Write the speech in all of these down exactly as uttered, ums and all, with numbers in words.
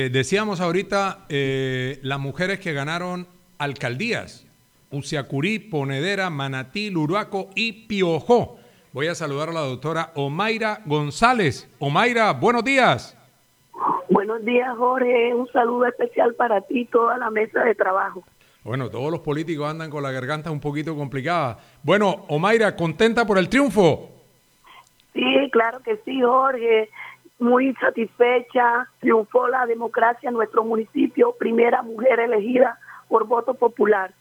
Eh, decíamos ahorita eh, las mujeres que ganaron alcaldías: Uciacurí, Ponedera, Manatí, Luruaco y Piojó. Voy a saludar a la doctora Omaira González. Omaira, buenos días. Buenos días, Jorge. Un saludo especial para ti y toda la mesa de trabajo. Bueno, todos los políticos andan con la garganta un poquito complicada. Bueno, Omaira, ¿contenta por el triunfo? Sí, claro que sí, Jorge. Muy satisfecha. Triunfó la democracia en nuestro municipio. Primera mujer elegida por voto popular.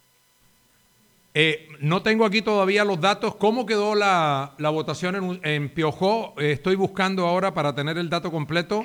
Eh, no tengo aquí todavía los datos. ¿Cómo quedó la, la votación en, en Piojó? Eh, estoy buscando ahora para tener el dato completo.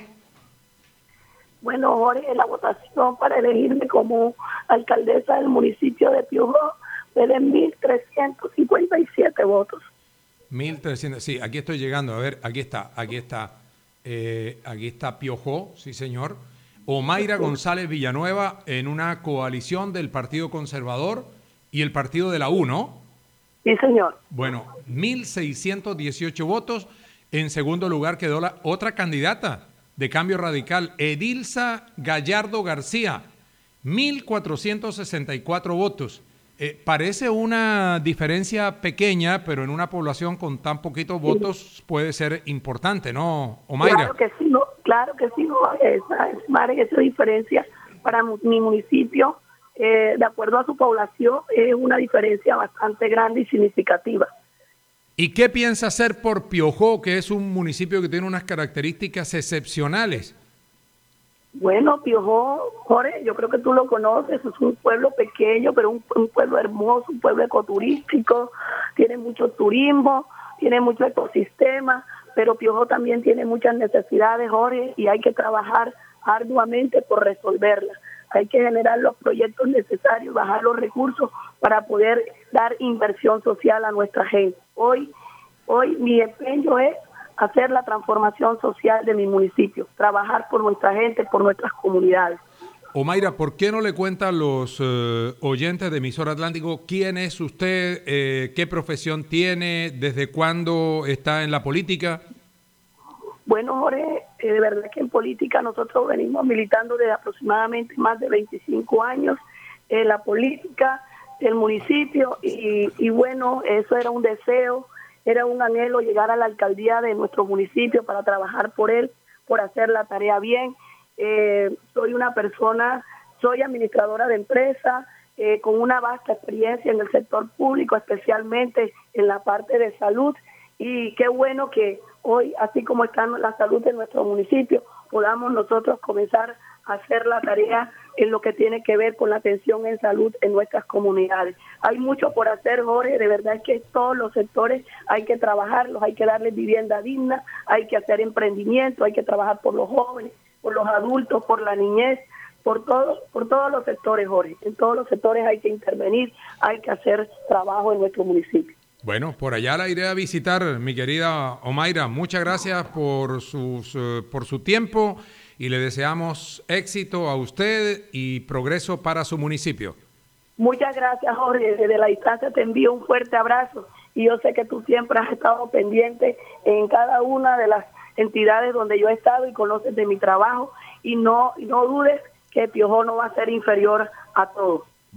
Bueno, Jorge, la votación para elegirme como alcaldesa del municipio de Piojó fue de mil trescientos cincuenta y siete votos. mil trescientos, sí, aquí estoy llegando. A ver, aquí está, aquí está. Eh, aquí está Piojó, sí señor. Omaira González Villanueva en una coalición del Partido Conservador y el Partido de la U, ¿no? Sí, señor. Bueno, mil seiscientos dieciocho votos. En segundo lugar quedó la otra candidata de Cambio Radical, Edilza Gallardo García, mil cuatrocientos sesenta y cuatro votos. Eh, parece una diferencia pequeña, pero en una población con tan poquitos votos puede ser importante, ¿no, Omaira? Claro que sí, no, claro que sí, no, esa, es margen, esa diferencia para mi municipio, eh, de acuerdo a su población, es una diferencia bastante grande y significativa. ¿Y qué piensa hacer por Piojó, que es un municipio que tiene unas características excepcionales? Bueno, Piojó, Jorge, yo creo que tú lo conoces, es un pueblo pequeño, pero un, un pueblo hermoso, un pueblo ecoturístico, tiene mucho turismo, tiene mucho ecosistema, pero Piojó también tiene muchas necesidades, Jorge, y hay que trabajar arduamente por resolverlas. Hay que generar los proyectos necesarios, bajar los recursos para poder dar inversión social a nuestra gente. Hoy, hoy mi empeño es hacer la transformación social de mi municipio, trabajar por nuestra gente, por nuestras comunidades. Omaira, ¿por qué no le cuenta a los eh, oyentes de Emisora Atlántico quién es usted, eh, qué profesión tiene, desde cuándo está en la política? Bueno, Jorge, eh, de verdad que en política nosotros venimos militando desde aproximadamente más de veinticinco años en la política del municipio y, y bueno, eso era un deseo, era un anhelo llegar a la alcaldía de nuestro municipio para trabajar por él, por hacer la tarea bien. Eh, soy una persona, soy administradora de empresa, eh, con una vasta experiencia en el sector público, especialmente en la parte de salud, y qué bueno que hoy, así como está la salud de nuestro municipio, podamos nosotros comenzar a hacer la tarea en lo que tiene que ver con la atención en salud en nuestras comunidades. Hay mucho por hacer, Jorge, de verdad es que todos los sectores hay que trabajarlos, hay que darles vivienda digna, hay que hacer emprendimiento, hay que trabajar por los jóvenes, por los adultos, por la niñez, por todos, por todos los sectores, Jorge. En todos los sectores hay que intervenir, hay que hacer trabajo en nuestro municipio. Bueno, por allá la iré a visitar, mi querida Omaira. Muchas gracias por, sus, uh, por su tiempo y le deseamos éxito a usted y progreso para su municipio. Muchas gracias, Jorge. Desde la distancia te envío un fuerte abrazo y yo sé que tú siempre has estado pendiente en cada una de las entidades donde yo he estado y conoces de mi trabajo y no, y no dudes que Piojó no va a ser inferior a todos.